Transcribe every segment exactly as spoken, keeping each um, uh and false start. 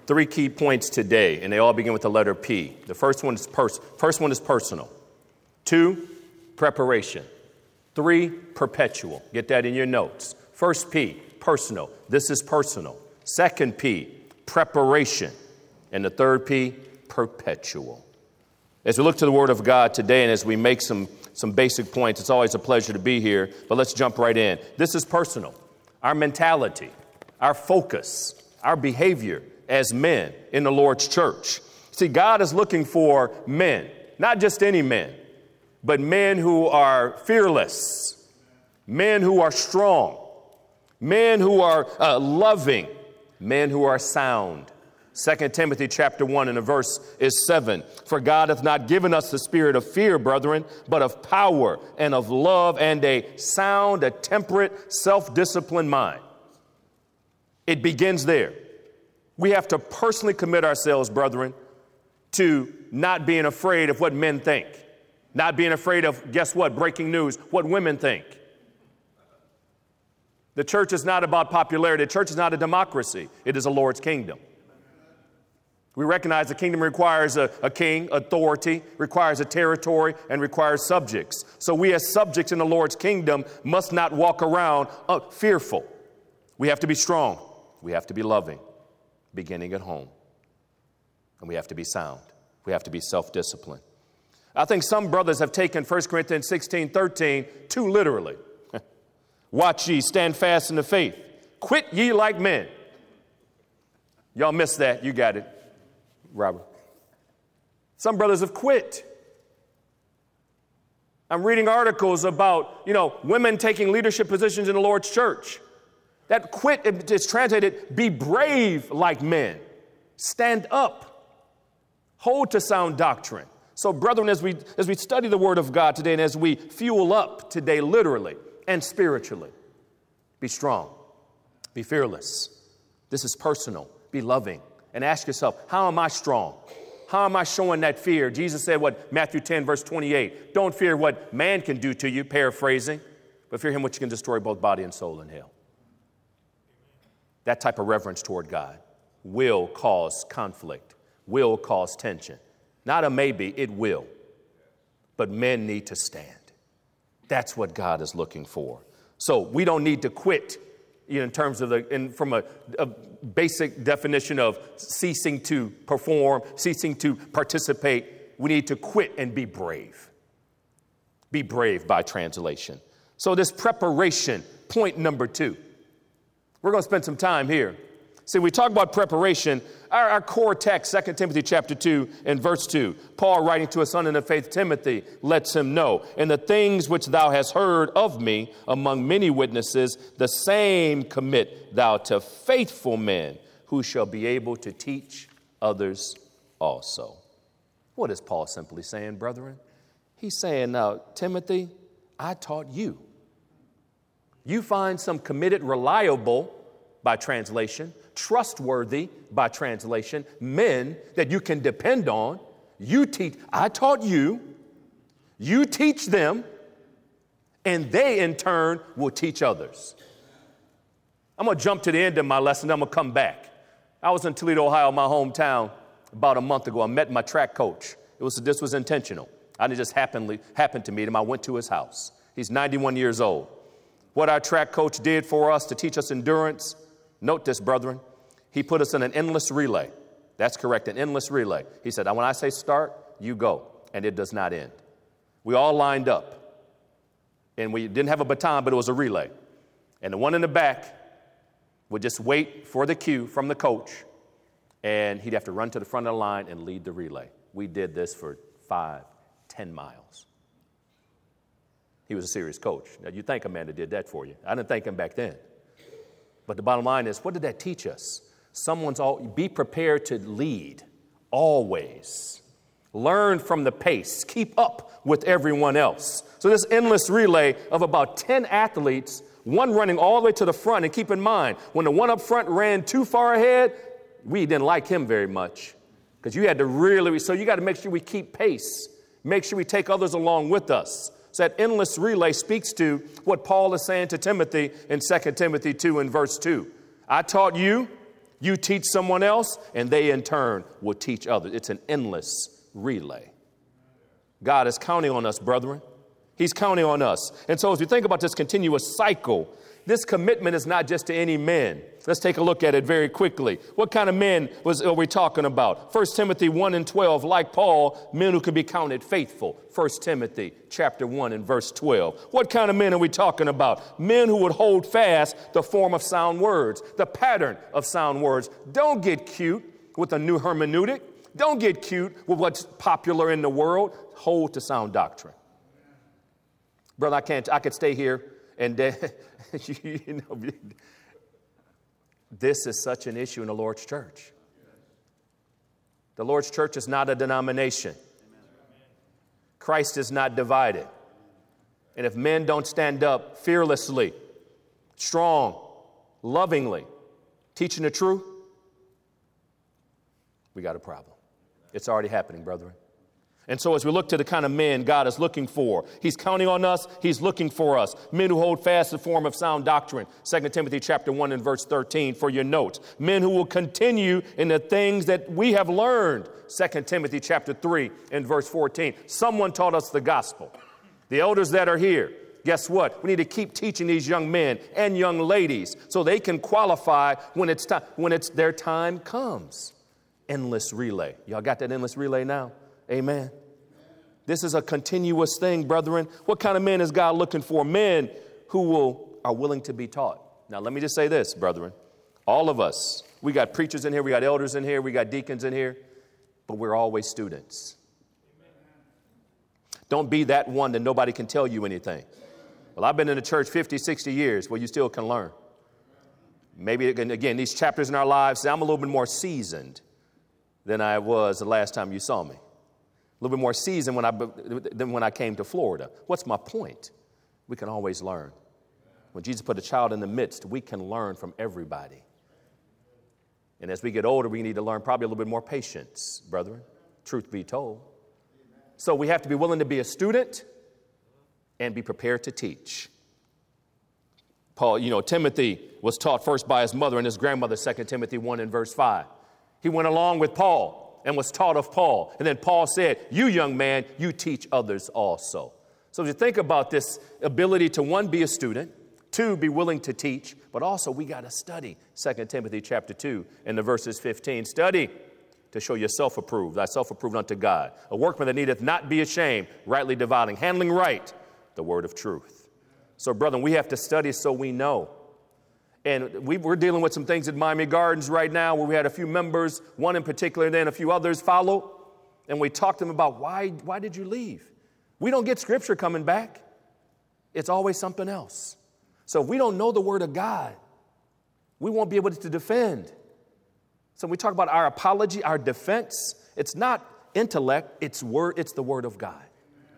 three key points today, and they all begin with the letter P. The first one is pers- first one is personal. Two, preparation. Three, perpetual. Get that in your notes. First P, personal. This is personal. Second P, preparation. And the third P, perpetual. As we look to the Word of God today and as we make some, some basic points, it's always a pleasure to be here, but let's jump right in. This is personal. Our mentality, our focus, our behavior as men in the Lord's church. See, God is looking for men, not just any men, but men who are fearless, men who are strong, men who are uh, loving, men who are sound. Second Timothy chapter one and the verse is seven. For God hath not given us the spirit of fear, brethren, but of power and of love and a sound, a temperate, self-disciplined mind. It begins there. We have to personally commit ourselves, brethren, to not being afraid of what men think. Not being afraid of, guess what, breaking news, what women think. The church is not about popularity. The church is not a democracy. It is a Lord's kingdom. We recognize the kingdom requires a, a king, authority, requires a territory, and requires subjects. So we as subjects in the Lord's kingdom must not walk around uh, fearful. We have to be strong. We have to be loving, beginning at home. And we have to be sound. We have to be self-disciplined. I think some brothers have taken First Corinthians sixteen thirteen too literally. Watch ye, stand fast in the faith. Quit ye like men. Y'all missed that. You got it, Robert. Some brothers have quit. I'm reading articles about, you know, women taking leadership positions in the Lord's church. That quit is translated, be brave like men. Stand up. Hold to sound doctrine. So, brethren, as we, as we study the Word of God today and as we fuel up today literally and spiritually, be strong. Be fearless. This is personal. Be loving. And ask yourself, how am I strong? How am I showing that fear? Jesus said what? Matthew ten, verse twenty-eight. Don't fear what man can do to you, paraphrasing, but fear him which can destroy both body and soul in hell. That type of reverence toward God will cause conflict, will cause tension. Not a maybe, it will. But men need to stand. That's what God is looking for. So we don't need to quit, you know, in terms of the, in, from a, a basic definition of ceasing to perform, ceasing to participate. We need to quit and be brave. Be brave by translation. So this preparation, point number two. We're going to spend some time here. See, we talk about preparation. Our, our core text, Second Timothy chapter two and verse two, Paul writing to his son in the faith, Timothy, lets him know, and the things which thou hast heard of me among many witnesses, the same commit thou to faithful men who shall be able to teach others also. What is Paul simply saying, brethren? He's saying, now, Timothy, I taught you. You find some committed, reliable, by translation, trustworthy, by translation, men that you can depend on. You teach, I taught you, you teach them, and they in turn will teach others. I'm going to jump to the end of my lesson, then I'm going to come back. I was in Toledo, Ohio, my hometown, about a month ago. I met my track coach. It was, this was intentional. I didn't just happenly, happened to meet him. I went to his house. He's ninety-one years old. What our track coach did for us to teach us endurance, note this, brethren, he put us in an endless relay. That's correct, an endless relay. He said, when I say start, you go, and it does not end. We all lined up, and we didn't have a baton, but it was a relay. And the one in the back would just wait for the cue from the coach, and he'd have to run to the front of the line and lead the relay. We did this for five, ten miles. He was a serious coach. Now, you think Amanda did that for you. I didn't thank him back then. But the bottom line is, what did that teach us? Someone's all, be prepared to lead, always. Learn from the pace. Keep up with everyone else. So this endless relay of about ten athletes, one running all the way to the front. And keep in mind, when the one up front ran too far ahead, we didn't like him very much. Because you had to really, so you got to make sure we keep pace. Make sure we take others along with us. So that endless relay speaks to what Paul is saying to Timothy in Second Timothy two and verse two. I taught you, You teach someone else, and they in turn will teach others. It's an endless relay. God is counting on us, brethren. He's counting on us. And so as we think about this continuous cycle, this commitment is not just to any men. Let's take a look at it very quickly. What kind of men was, are we talking about? First Timothy one and twelve, like Paul, men who can be counted faithful. First Timothy chapter one and verse twelve. What kind of men are we talking about? Men who would hold fast the form of sound words, the pattern of sound words. Don't get cute with a new hermeneutic. Don't get cute with what's popular in the world. Hold to sound doctrine. Brother, I can't, I could stay here and uh, you know, this is such an issue in the Lord's church. The Lord's church is not a denomination. Christ is not divided. And if men don't stand up fearlessly, strong, lovingly, teaching the truth, we got a problem. It's already happening, brethren. And so as we look to the kind of men God is looking for, he's counting on us, he's looking for us. Men who hold fast the form of sound doctrine. Second Timothy chapter one and verse thirteen for your notes. Men who will continue in the things that we have learned. Second Timothy chapter three and verse fourteen. Someone taught us the gospel. The elders that are here, guess what? We need to keep teaching these young men and young ladies so they can qualify when it's time, when it's their time comes. Endless relay. Y'all got that endless relay now? Amen. This is a continuous thing, brethren. What kind of men is God looking for? Men who will are willing to be taught. Now, let me just say this, brethren. All of us, we got preachers in here, we got elders in here, we got deacons in here, but we're always students. Don't be that one that nobody can tell you anything. Well, I've been in the church fifty, sixty years. Well, you still can learn. Maybe, again, these chapters in our lives, I'm a little bit more seasoned than I was the last time you saw me. A little bit more seasoned when I, than when I came to Florida. What's my point? We can always learn. When Jesus put a child in the midst, we can learn from everybody. And as we get older, we need to learn probably a little bit more patience, brethren, truth be told. So we have to be willing to be a student and be prepared to teach. Paul, you know, Timothy was taught first by his mother and his grandmother, Second Timothy one and verse five. He went along with Paul and was taught of Paul. And then Paul said, you young man, you teach others also. So if you think about this ability to, one, be a student, two, be willing to teach, but also we got to study. Second Timothy chapter two and the verses fifteen. Study to show yourself approved, thyself approved unto God. A workman that needeth not be ashamed, rightly dividing, handling right the word of truth. So, brethren, we have to study so we know. And we, we're dealing with some things at Miami Gardens right now where we had a few members, one in particular, and then a few others follow. And we talked to them about why, why did you leave? We don't get scripture coming back. It's always something else. So if we don't know the word of God, we won't be able to defend. So when we talk about our apology, our defense, it's not intellect, it's word, it's the word of God.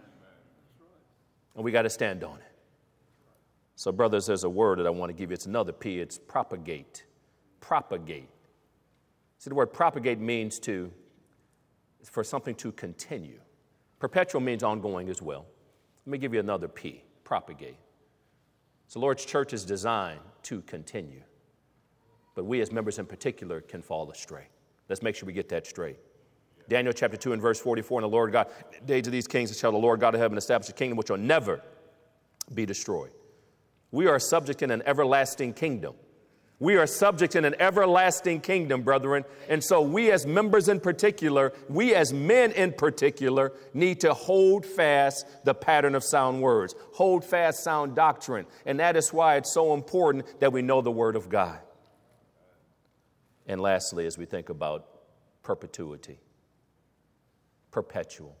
And we got to stand on it. So, brothers, there's a word that I want to give you. It's another P. It's propagate. Propagate. See, the word propagate means to, for something to continue. Perpetual means ongoing as well. Let me give you another P. Propagate. So, Lord's church is designed to continue. But we as members in particular can fall astray. Let's make sure we get that straight. Daniel chapter two and verse forty-four, and the Lord God, days of these kings shall the Lord God of heaven establish a kingdom which will never be destroyed. We are subject in an everlasting kingdom. We are subject in an everlasting kingdom, brethren. And so we as members in particular, we as men in particular, need to hold fast the pattern of sound words, hold fast sound doctrine. And that is why it's so important that we know the word of God. And lastly, as we think about perpetuity, perpetual.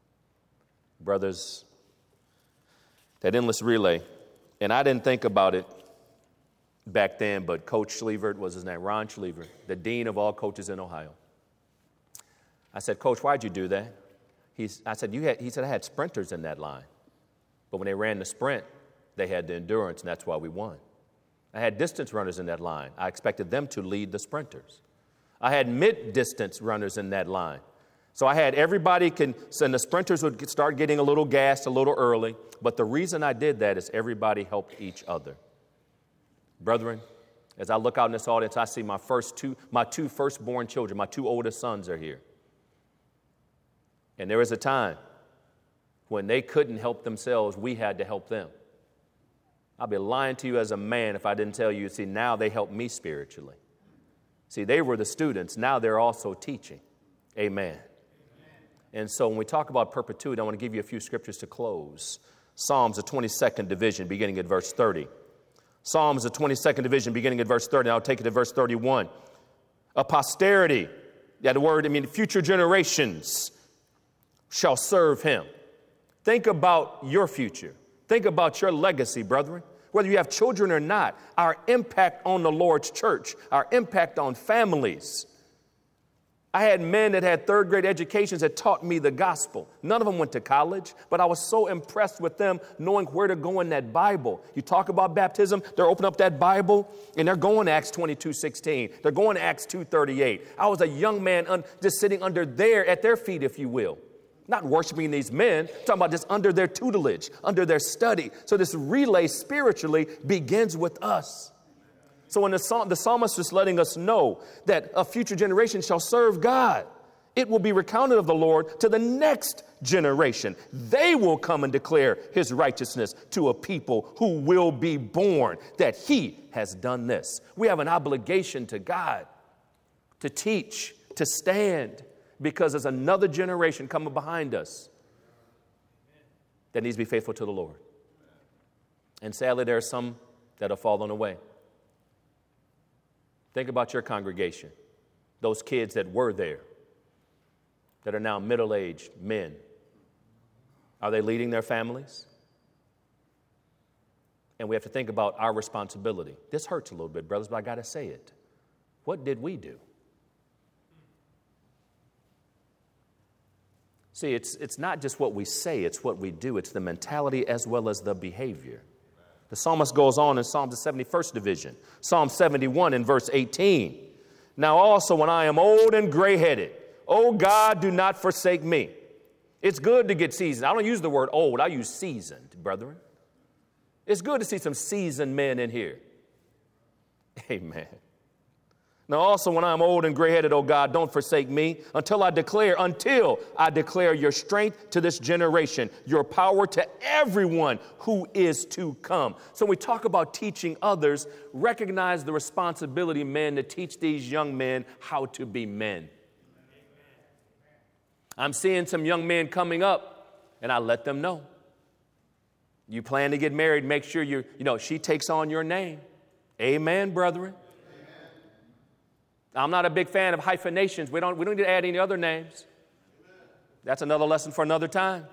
Brothers, that endless relay. And I didn't think about it back then, but Coach Schlevert was his name, Ron Schlevert, the dean of all coaches in Ohio. I said, Coach, why'd you do that? He's, I said, you had, he said, I had sprinters in that line. But when they ran the sprint, they had the endurance, and that's why we won. I had distance runners in that line. I expected them to lead the sprinters. I had mid-distance runners in that line. So I had everybody can, and the sprinters would start getting a little gassed a little early. But the reason I did that is everybody helped each other. Brethren, As I look out in this audience, I see my first two, my two firstborn children, my two oldest sons are here. And there is a time when they couldn't help themselves, we had to help them. I'd be lying to you as a man if I didn't tell you, see, now they help me spiritually. See, they were the students. Now they're also teaching. Amen. Amen. And so when we talk about perpetuity, I want to give you a few scriptures to close. Psalms, the twenty-second division, beginning at verse thirty. Psalms, the twenty-second division, beginning at verse thirty. I'll take it to verse thirty-one. A posterity, that word, I mean, future generations shall serve him. Think about your future. Think about your legacy, brethren. Whether you have children or not, our impact on the Lord's church, our impact on families. I had men that had third grade educations that taught me the gospel. None of them went to college, but I was so impressed with them knowing where to go in that Bible. You talk about baptism, they're opening up that Bible, and they're going to Acts twenty-two sixteen. They're going to Acts two thirty-eight. I was a young man un- just sitting under there at their feet, if you will. Not worshiping these men, talking about just under their tutelage, under their study. So this relay spiritually begins with us. So when the, psalm, the psalmist is letting us know that a future generation shall serve God, it will be recounted of the Lord to the next generation. They will come and declare his righteousness to a people who will be born, that he has done this. We have an obligation to God to teach, to stand, because there's another generation coming behind us that needs to be faithful to the Lord. And sadly, there are some that have fallen away. Think about your congregation, those kids that were there, that are now middle-aged men. Are they leading their families? And we have to think about our responsibility. This hurts a little bit, brothers, but I got to say it. What did we do? See, it's, it's not just what we say, it's what we do. It's the mentality as well as the behavior. The psalmist goes on in Psalms, the seventy-first division, Psalm seventy-one in verse eighteen. Now also when I am old and gray-headed, O God, do not forsake me. It's good to get seasoned. I don't use the word old, I use seasoned, brethren. It's good to see some seasoned men in here. Amen. Now also when I'm old and gray-headed, O God, don't forsake me until I declare, until I declare your strength to this generation, your power to everyone who is to come. So when we talk about teaching others, recognize the responsibility, men, to teach these young men how to be men. I'm seeing some young men coming up, and I let them know. You plan to get married, make sure you, you know, she takes on your name. Amen, brethren. I'm not a big fan of hyphenations. We don't, we don't need to add any other names. That's another lesson for another time.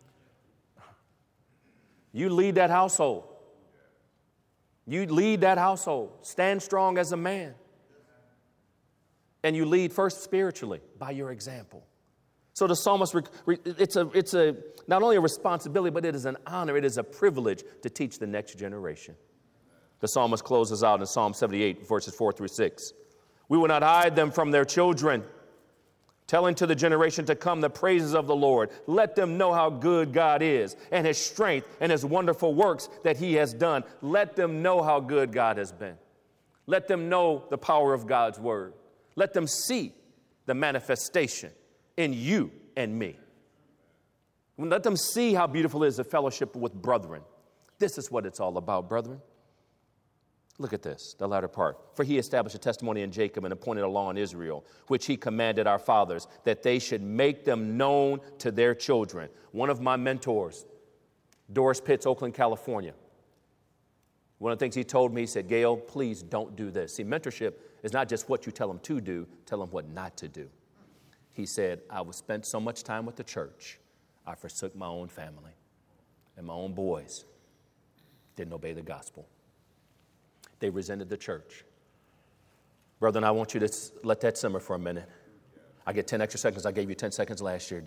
You lead that household. You lead that household. Stand strong as a man. And you lead first spiritually by your example. So the psalmist, it's a, it's a not only a responsibility, but it is an honor. It is a privilege to teach the next generation. The psalmist closes out in Psalm seventy-eight, verses four through six. We will not hide them from their children, telling to the generation to come the praises of the Lord. Let them know how good God is and his strength and his wonderful works that he has done. Let them know how good God has been. Let them know the power of God's word. Let them see the manifestation in you and me. Let them see how beautiful it is the fellowship with brethren. This is what it's all about, brethren. Look at this, the latter part. For he established a testimony in Jacob and appointed a law in Israel, which he commanded our fathers, that they should make them known to their children. One of my mentors, Doris Pitts, Oakland, California. One of the things he told me, he said, Gail, please don't do this. See, mentorship is not just what you tell them to do, tell them what not to do. He said, I was spent so much time with the church, I forsook my own family. And my own boys didn't obey the gospel. They resented the church. Brethren, I want you to let that simmer for a minute. I get ten extra seconds. I gave you ten seconds last year.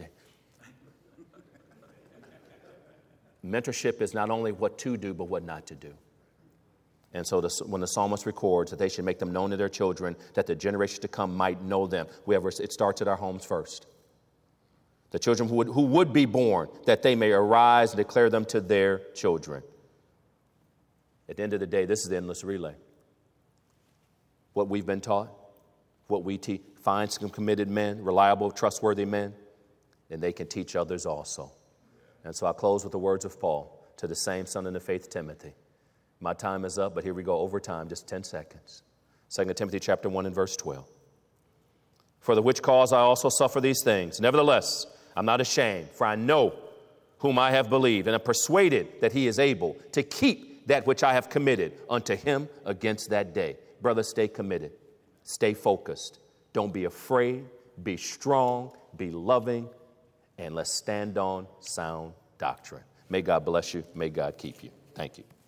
Mentorship is not only what to do, but what not to do. And so the, when the psalmist records that they should make them known to their children, that the generation to come might know them, we have, it starts at our homes first. The children who would, who would be born, that they may arise and declare them to their children. At the end of the day, this is the endless relay. what we've been taught, what we teach. Find some committed men, reliable, trustworthy men, and they can teach others also. And so I close with the words of Paul to the same son in the faith, Timothy. My time is up, but here we go over time, just ten seconds. Second Timothy chapter one and verse twelve. For the which cause I also suffer these things. Nevertheless, I'm not ashamed, for I know whom I have believed, and am persuaded that he is able to keep that which I have committed unto him against that day. Brother, stay committed. Stay focused. Don't be afraid. Be strong. Be loving. And let's stand on sound doctrine. May God bless you. May God keep you. Thank you.